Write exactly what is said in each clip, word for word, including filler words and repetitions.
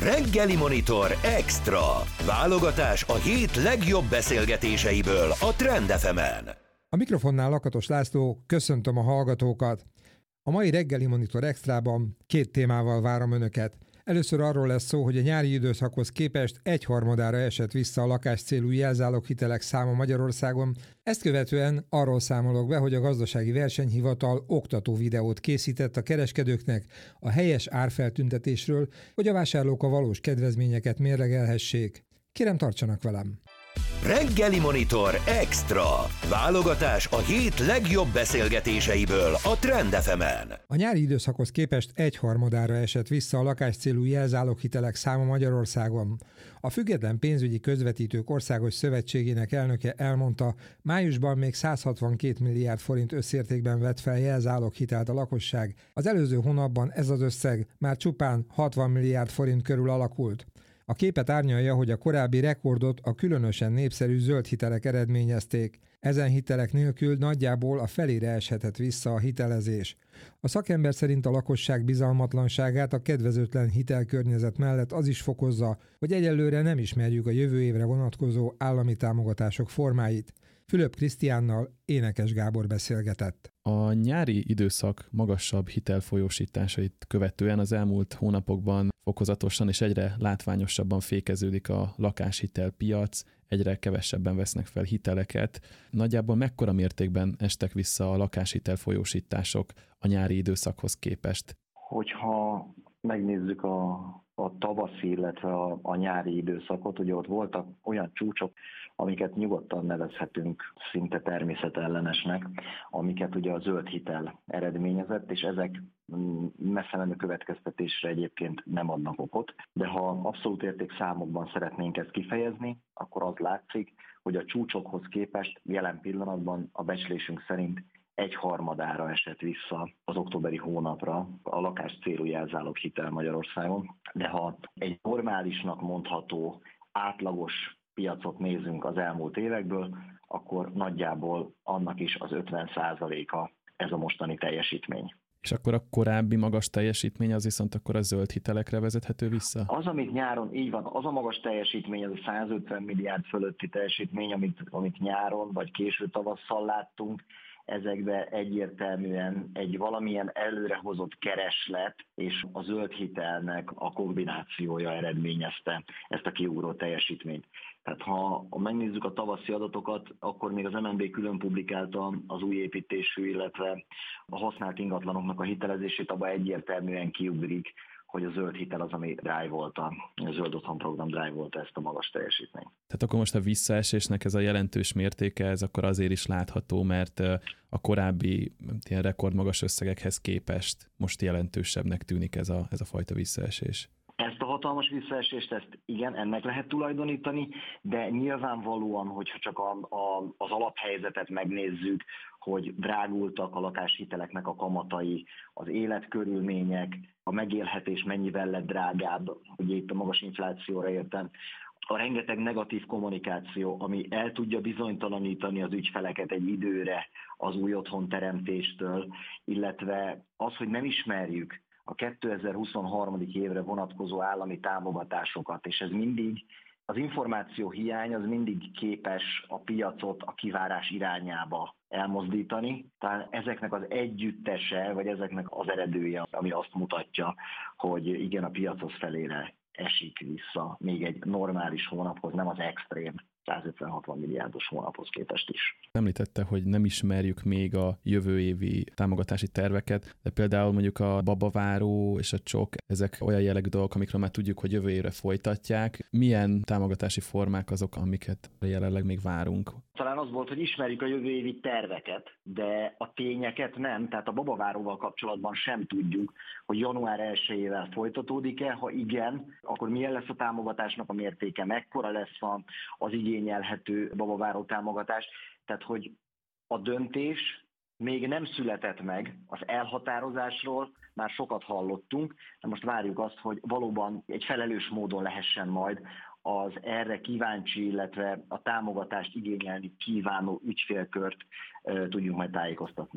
Reggeli Monitor Extra. Válogatás a hét legjobb beszélgetéseiből a Trend ef emen. A mikrofonnál Lakatos László, köszöntöm a hallgatókat. A mai Reggeli Monitor Extrában két témával várom önöket. Először arról lesz szó, hogy a nyári időszakhoz képest egyharmadára esett vissza a lakáscélú jelzáloghitelek száma Magyarországon. Ezt követően arról számolok be, hogy a Gazdasági Versenyhivatal oktató videót készített a kereskedőknek a helyes árfeltüntetésről, hogy a vásárlók a valós kedvezményeket mérlegelhessék. Kérem, tartsanak velem! Reggeli Monitor Extra. Válogatás a hét legjobb beszélgetéseiből a Trend ef emen. A nyári időszakhoz képest egyharmadára esett vissza a lakáscélú jelzáloghitelek száma Magyarországon. A Független Pénzügyi Közvetítők Országos Szövetségének elnöke elmondta, májusban még száz hatvankét milliárd forint összértékben vett fel jelzáloghitelt a lakosság. Az előző hónapban ez az összeg már csupán hatvan milliárd forint körül alakult. A képet árnyalja, hogy a korábbi rekordot a különösen népszerű zöld hitelek eredményezték. Ezen hitelek nélkül nagyjából a felére eshetett vissza a hitelezés. A szakember szerint a lakosság bizalmatlanságát a kedvezőtlen hitelkörnyezet mellett az is fokozza, hogy egyelőre nem ismerjük a jövő évre vonatkozó állami támogatások formáit. Fülöp Krisztiánnal Énekes Gábor beszélgetett. A nyári időszak magasabb hitelfolyósításait követően az elmúlt hónapokban fokozatosan és egyre látványosabban fékeződik a lakáshitelpiac, egyre kevesebben vesznek fel hiteleket. Nagyjából mekkora mértékben estek vissza a lakáshitelfolyósítások a nyári időszakhoz képest? Hogyha megnézzük a, a tavaszi, illetve a, a nyári időszakot, ugye ott voltak olyan csúcsok, amiket nyugodtan nevezhetünk szinte természetellenesnek, amiket ugye a zöld hitel eredményezett, és ezek messze menő következtetésre egyébként nem adnak okot, de ha abszolút értékszámokban szeretnénk ezt kifejezni, akkor az látszik, hogy a csúcsokhoz képest jelen pillanatban a becslésünk szerint egyharmadára esett vissza az októberi hónapra a lakás célú jelzáloghitel Magyarországon, de ha egy normálisnak mondható, átlagos piacot nézünk az elmúlt évekből, akkor nagyjából annak is az ötven százaléka ez a mostani teljesítmény. És akkor a korábbi magas teljesítmény az viszont akkor a zöld hitelekre vezethető vissza? Az, amit nyáron, így van, az a magas teljesítmény, az a százötven milliárd fölötti teljesítmény, amit, amit nyáron vagy késő tavasszal láttunk, ezekben egyértelműen egy valamilyen előrehozott kereslet és a zöld hitelnek a kombinációja eredményezte ezt a kiugró teljesítményt. Tehát ha megnézzük a tavaszi adatokat, akkor még az em en bé külön publikálta az új építésű, illetve a használt ingatlanoknak a hitelezését, abban egyértelműen kiugrik, hogy a zöld hitel az, ami drive volt, a zöld otthon program drive volt ezt a magas teljesítményt. Tehát akkor most a visszaesésnek ez a jelentős mértéke, ez akkor azért is látható, mert a korábbi ilyen rekordmagas összegekhez képest most jelentősebbnek tűnik ez a, ez a fajta visszaesés. Ezt a hatalmas visszaesést, ezt igen, ennek lehet tulajdonítani, de nyilvánvalóan, hogyha csak a, a, az alaphelyzetet megnézzük, hogy drágultak a lakáshiteleknek a kamatai, az életkörülmények, a megélhetés mennyivel lett drágább, ugye itt a magas inflációra értem, a rengeteg negatív kommunikáció, ami el tudja bizonytalanítani az ügyfeleket egy időre az új otthon teremtéstől, illetve az, hogy nem ismerjük a kétezer-huszonhárom. évre vonatkozó állami támogatásokat, és ez mindig, az információ hiány az mindig képes a piacot a kivárás irányába elmozdítani. Tehát ezeknek az együttese, vagy ezeknek az eredője, ami azt mutatja, hogy igen, a piachoz felére esik vissza még egy normális hónaphoz, nem az extrém százötven-hatvan milliárdos hónaphoz képest is. Említette, hogy nem ismerjük még a jövő évi támogatási terveket, de például mondjuk a babaváró és a csok, ezek olyan jellegű dolgok, amikről már tudjuk, hogy jövő évre folytatják. Milyen támogatási formák azok, amiket jelenleg még várunk? Talán az volt, hogy ismerjük a jövő évi terveket, de a tényeket nem, tehát a babaváróval kapcsolatban sem tudjuk, hogy január elsejével folytatódik-e, ha igen, akkor milyen lesz a támogatásnak a mértéke, mekkora lesz az igényelhető babaváró támogatás, tehát hogy a döntés még nem született meg, az elhatározásról már sokat hallottunk, de most várjuk azt, hogy valóban egy felelős módon lehessen majd az erre kíváncsi, illetve a támogatást igényelni kívánó ügyfélkört tudjunk majd tájékoztatni.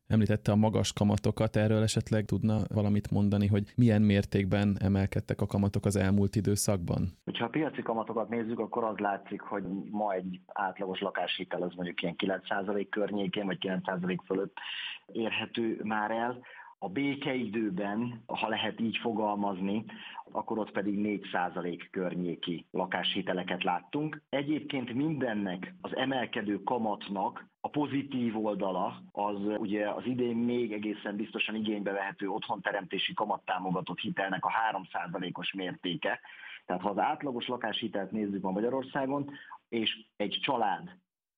Említette a magas kamatokat, erről esetleg tudna valamit mondani, hogy milyen mértékben emelkedtek a kamatok az elmúlt időszakban? Ha a piaci kamatokat nézzük, akkor az látszik, hogy ma egy átlagos lakáshitel az mondjuk ilyen kilenc százalék környékén, vagy kilenc százalék fölött érhető már el. A békeidőben, ha lehet így fogalmazni, akkor ott pedig négy százalék környéki lakáshiteleket láttunk. Egyébként mindennek, az emelkedő kamatnak a pozitív oldala az ugye az idén még egészen biztosan igénybe vehető otthonteremtési kamattámogatott hitelnek a három százalékos mértéke. Tehát ha az átlagos lakáshitelt nézzük ma Magyarországon, és egy család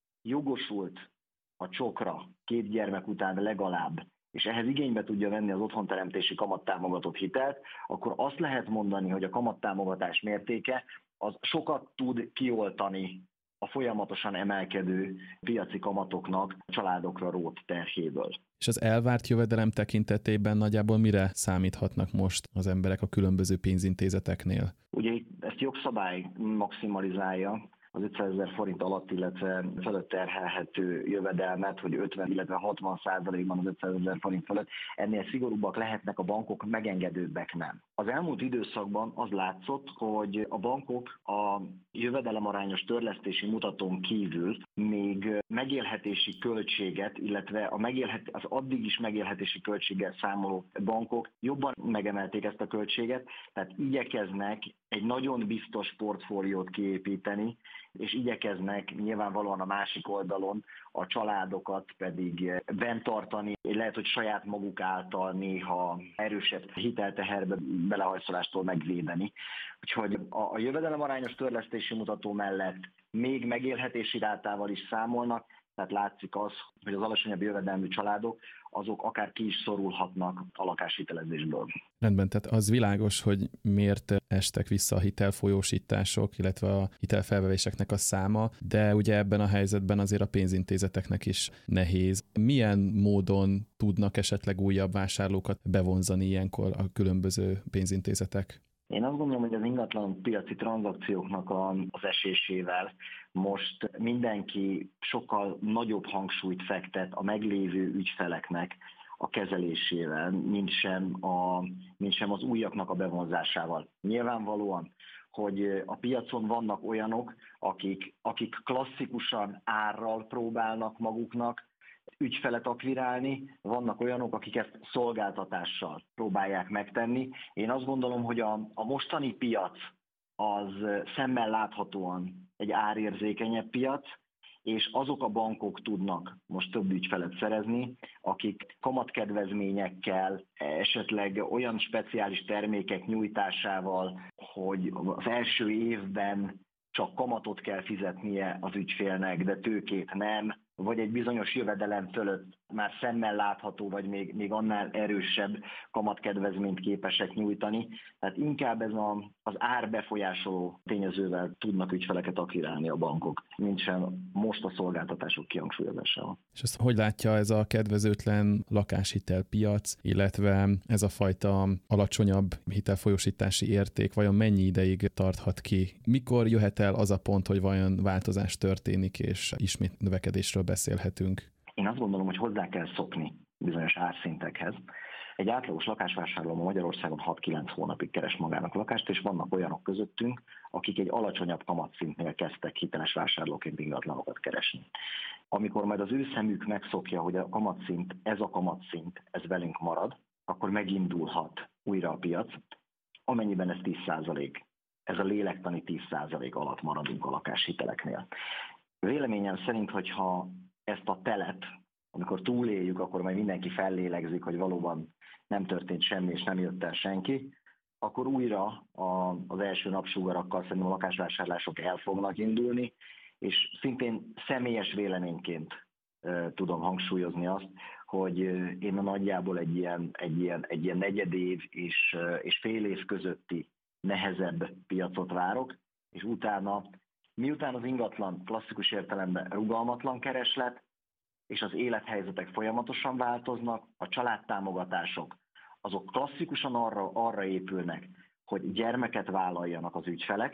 jogosult a csokra két gyermek után legalább, és ehhez igénybe tudja venni az otthonteremtési kamattámogatott hitelt, akkor azt lehet mondani, hogy a kamattámogatás mértéke az sokat tud kioltani a folyamatosan emelkedő piaci kamatoknak a családokra rótt terhéből. És az elvárt jövedelem tekintetében nagyjából mire számíthatnak most az emberek a különböző pénzintézeteknél? Ugye ezt jogszabály maximalizálja, az ötszázezer forint alatt, illetve fölött terhelhető jövedelmet, hogy ötven, illetve hatvan százalékban az ötszázezer forint fölött. Ennél szigorúbbak lehetnek a bankok, megengedőbbek nem. Az elmúlt időszakban az látszott, hogy a bankok a jövedelemarányos törlesztési mutatón kívül még megélhetési költséget, illetve a megélhet, az addig is megélhetési költséggel számoló bankok jobban megemelték ezt a költséget, tehát igyekeznek egy nagyon biztos portfóliót kiépíteni, és igyekeznek nyilvánvalóan a másik oldalon a családokat pedig bent tartani, lehet, hogy saját maguk által néha erősebb hitelteherbe belehajszolástól megvédeni. Úgyhogy a, a jövedelemarányos törlesztési mutató mellett még megélhetési rátával is számolnak, tehát látszik az, hogy az alacsonyabb jövedelmű családok azok akár ki is szorulhatnak a lakáshitelezésből. Rendben, tehát az világos, hogy miért estek vissza a hitelfolyósítások, illetve a hitelfelvevéseknek a száma, de ugye ebben a helyzetben azért a pénzintézeteknek is nehéz. Milyen módon tudnak esetleg újabb vásárlókat bevonzani ilyenkor a különböző pénzintézetek? Én azt gondolom, hogy az ingatlan piaci tranzakcióknak az esésével most mindenki sokkal nagyobb hangsúlyt fektet a meglévő ügyfeleknek a kezelésével, mint sem, a, mint sem az újaknak a bevonzásával. Nyilvánvalóan, hogy a piacon vannak olyanok, akik, akik klasszikusan árral próbálnak maguknak ügyfelet akvirálni, vannak olyanok, akik ezt szolgáltatással próbálják megtenni. Én azt gondolom, hogy a, a mostani piac az szemmel láthatóan egy árérzékenyebb piac, és azok a bankok tudnak most több ügyfelet szerezni, akik kamatkedvezményekkel, esetleg olyan speciális termékek nyújtásával, hogy az első évben csak kamatot kell fizetnie az ügyfélnek, de tőkét nem, vagy egy bizonyos jövedelem fölött már szemmel látható, vagy még, még annál erősebb kamatkedvezményt képesek nyújtani. Tehát inkább ez a, az árbefolyásoló tényezővel tudnak ügyfeleket akvirálni a bankok, mint sem most a szolgáltatások kihangsúlyozásával. És ezt hogy látja ez a kedvezőtlen lakáshitelpiac, illetve ez a fajta alacsonyabb hitelfolyósítási érték, vajon mennyi ideig tarthat ki? Mikor jöhet el az a pont, hogy vajon változás történik, és ismét növekedésről beszélhetünk? Én azt gondolom, hogy hozzá kell szokni bizonyos árszintekhez. Egy átlagos lakásvásárló Magyarországon hat-kilenc hónapig keres magának lakást, és vannak olyanok közöttünk, akik egy alacsonyabb kamatszintnél kezdtek hiteles vásárlóként ingatlanokat keresni. Amikor majd az ő szemük megszokja, hogy a kamatszint, ez a kamatszint, ez velünk marad, akkor megindulhat újra a piac, amennyiben ez tíz százalék. Ez a lélektani tíz százalék alatt maradunk a lakáshiteleknél. Véleményem szerint, hogyha ezt a telet, amikor túléljük, akkor majd mindenki fellélegzik, hogy valóban nem történt semmi, és nem jött el senki, akkor újra a, az első napsugarakkal szerintem a lakásvásárlások el fognak indulni, és szintén személyes véleményként e, tudom hangsúlyozni azt, hogy én a nagyjából egy ilyen, egy ilyen, egy ilyen negyedév és, és fél év közötti nehezebb piacot várok, és utána, miután az ingatlan klasszikus értelemben rugalmatlan kereslet, és az élethelyzetek folyamatosan változnak, a családtámogatások azok klasszikusan arra, arra épülnek, hogy gyermeket vállaljanak az ügyfelek,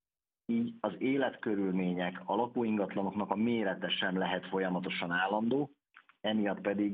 így az életkörülmények, a lakóingatlanoknak a mérete sem lehet folyamatosan állandó, emiatt pedig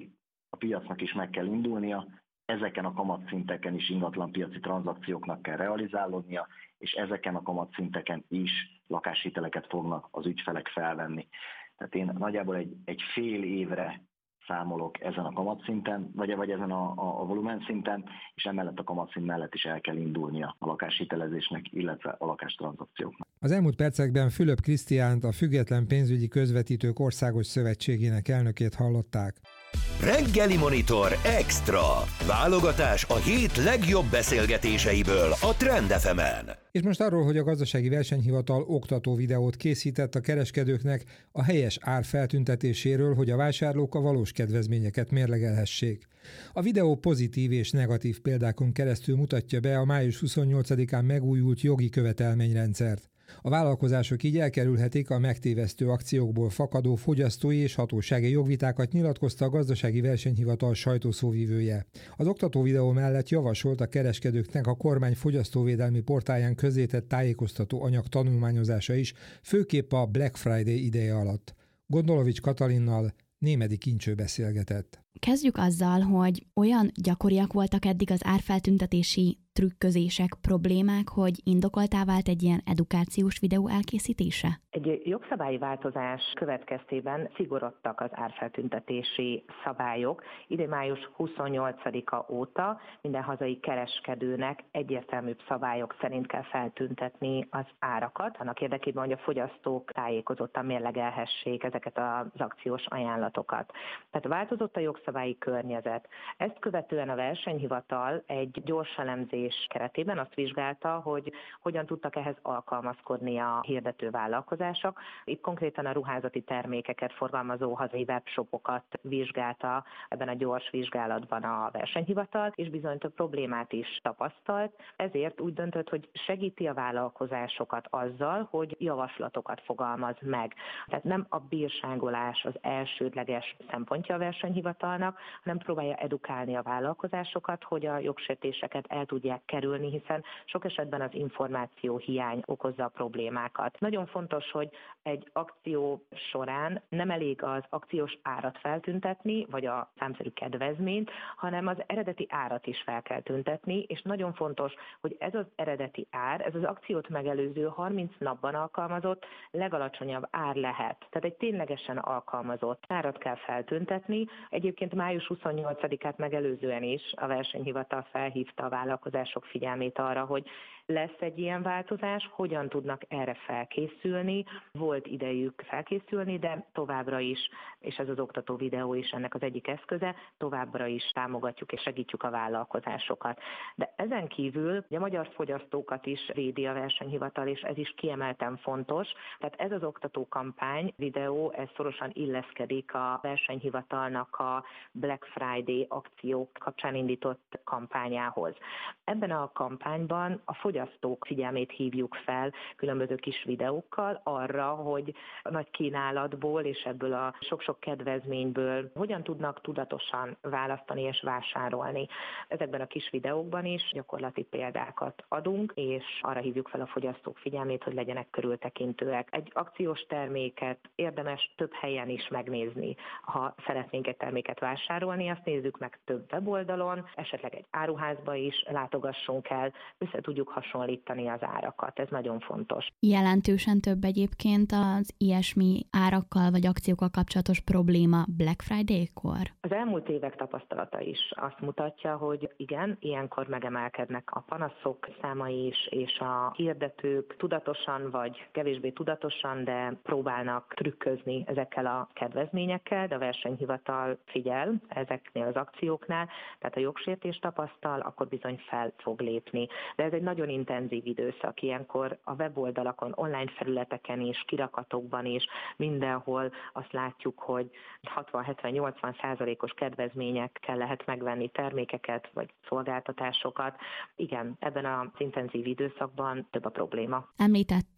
a piacnak is meg kell indulnia, ezeken a kamatszinteken is ingatlanpiaci tranzakcióknak kell realizálódnia, és ezeken a kamatszinteken is lakáshiteleket fognak az ügyfelek felvenni. Tehát én nagyjából egy, egy fél évre számolok ezen a kamatszinten, vagy, vagy ezen a, a, a volumen szinten, és emellett a kamatszint mellett is el kell indulnia a lakáshitelezésnek, illetve a lakástranzakcióknak. Az elmúlt percekben Fülöp Krisztiánt, a Független Pénzügyi Közvetítők Országos Szövetségének elnökét hallották. Reggeli Monitor Extra. Válogatás a hét legjobb beszélgetéseiből a Trend ef emen. És most arról, hogy a Gazdasági Versenyhivatal oktató videót készített a kereskedőknek a helyes ár feltüntetéséről, hogy a vásárlók a valós kedvezményeket mérlegelhessék. A videó pozitív és negatív példákon keresztül mutatja be a május huszonnyolcadikán megújult jogi követelményrendszert. A vállalkozások így elkerülhetik a megtévesztő akciókból fakadó fogyasztói és hatósági jogvitákat, nyilatkozta a Gazdasági Versenyhivatal sajtószóvivője. Az oktató videó mellett javasolt a kereskedőknek a kormány fogyasztóvédelmi portáján közzétett tájékoztató anyag tanulmányozása is, főképp a Black Friday ideje alatt. Gondolovics Katalinnal Némedy Kincső beszélgetett. Kezdjük azzal, hogy olyan gyakoriak voltak eddig az árfeltüntetési trükközések, problémák, hogy indokoltá vált egy ilyen edukációs videó elkészítése? Egy jogszabályi változás következtében szigorodtak az árfeltüntetési szabályok. Idén május huszonnyolcadika óta minden hazai kereskedőnek egyértelműbb szabályok szerint kell feltüntetni az árakat, annak érdekében, hogy a fogyasztók tájékozottan mérlegelhessék ezeket az akciós ajánlatokat. Tehát változott a jogszabályi környezet. Ezt követően a versenyhivatal egy gyors elemzés keretében azt vizsgálta, hogy hogyan tudtak ehhez alkalmazkodni a hirdető vállalkozások. Itt konkrétan a ruházati termékeket forgalmazó hazai webshopokat vizsgálta ebben a gyors vizsgálatban a versenyhivatal, és bizony több problémát is tapasztalt. Ezért úgy döntött, hogy segíti a vállalkozásokat azzal, hogy javaslatokat fogalmaz meg. Tehát nem a bírságolás az elsődleges szempontja a versenyhivatalnak, hanem próbálja edukálni a vállalkozásokat, hogy a jogsértéseket el tudják kerülni, hiszen sok esetben az információ hiány okozza a problémákat. Nagyon fontos, hogy egy akció során nem elég az akciós árat feltüntetni, vagy a számszerű kedvezményt, hanem az eredeti árat is fel kell tüntetni, és nagyon fontos, hogy ez az eredeti ár, ez az akciót megelőző harminc napban alkalmazott legalacsonyabb ár lehet. Tehát egy ténylegesen alkalmazott árat kell feltüntetni. Egyébként május huszonnyolcadikát megelőzően is a versenyhivatal felhívta a vállalkozások figyelmét arra, hogy lesz egy ilyen változás, hogyan tudnak erre felkészülni. Volt idejük felkészülni, de továbbra is, és ez az oktató videó is ennek az egyik eszköze, továbbra is támogatjuk és segítjük a vállalkozásokat. De ezen kívül a magyar fogyasztókat is védi a versenyhivatal, és ez is kiemelten fontos. Tehát ez az oktató kampány videó, ez szorosan illeszkedik a versenyhivatalnak a Black Friday akciók kapcsán indított kampányához. Ebben a kampányban a fogyasztók figyelmét hívjuk fel különböző kis videókkal arra, hogy a nagy kínálatból és ebből a sok-sok kedvezményből hogyan tudnak tudatosan választani és vásárolni. Ezekben a kis videókban is gyakorlati példákat adunk, és arra hívjuk fel a fogyasztók figyelmét, hogy legyenek körültekintőek. Egy akciós terméket érdemes több helyen is megnézni. Ha szeretnénk egy terméket vásárolni, azt nézzük meg több weboldalon, esetleg egy áruházba is látogassunk el, össze tudjuk hasonlítani az árakat. Ez nagyon fontos. Jelentősen több egyébként az ilyesmi árakkal vagy akciókkal kapcsolatos probléma Black Friday-kor? Az elmúlt évek tapasztalata is azt mutatja, hogy igen, ilyenkor megemelkednek a panaszok száma is, és a hirdetők tudatosan vagy kevésbé tudatosan, de próbálnak trükközni ezekkel a kedvezményekkel, de a versenyhivatal figyel ezeknél az akcióknál, tehát a jogsértést tapasztal, akkor bizony fel fog lépni. De ez egy nagyon intenzív időszak, ilyenkor a weboldalakon, online felületeken is, kirakatokban is, mindenhol azt látjuk, hogy hatvan-hetven-nyolcvan százalékos kedvezményekkel lehet megvenni termékeket vagy szolgáltatásokat. Igen, ebben az intenzív időszakban több a probléma. Említette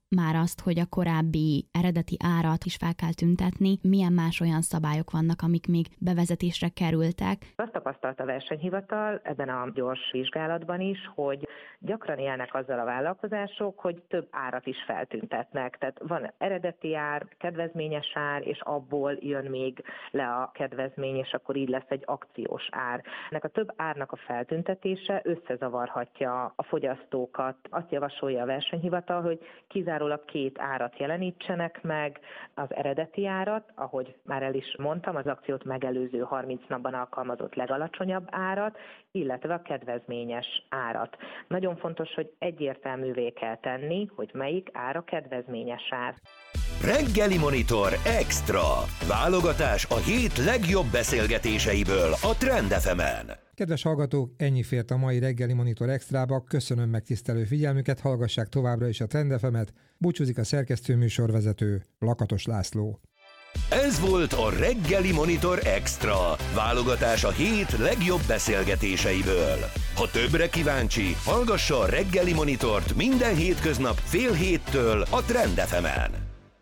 már azt, hogy a korábbi eredeti árat is fel kell tüntetni? Milyen más olyan szabályok vannak, amik még bevezetésre kerültek? Azt tapasztalta a versenyhivatal ebben a gyors vizsgálatban is, hogy gyakran élnek azzal a vállalkozások, hogy több árat is feltüntetnek. Tehát van eredeti ár, kedvezményes ár, és abból jön még le a kedvezmény, és akkor így lesz egy akciós ár. Ennek a több árnak a feltüntetése összezavarhatja a fogyasztókat. Azt javasolja a versenyhivatal, hogy kizárólag két árat jelenítsenek meg, az eredeti árat, ahogy már el is mondtam, az akciót megelőző harminc napban alkalmazott legalacsonyabb árat, illetve a kedvezményes árat. Nagyon fontos, hogy egyértelművé kell tenni, hogy melyik ár a kedvezményes ár. Reggeli Monitor Extra. Válogatás a hét legjobb beszélgetéseiből a Trend ef emen. Kedves hallgatók, ennyi fért a mai Reggeli Monitor Extrába. Köszönöm megtisztelő figyelmüket, hallgassák továbbra is a Trend ef emet. Búcsúzik a szerkesztő műsorvezető, Lakatos László. Ez volt a Reggeli Monitor Extra. Válogatás a hét legjobb beszélgetéseiből. Ha többre kíváncsi, hallgassa a Reggeli Monitort minden hétköznap fél héttől a Trend ef emen.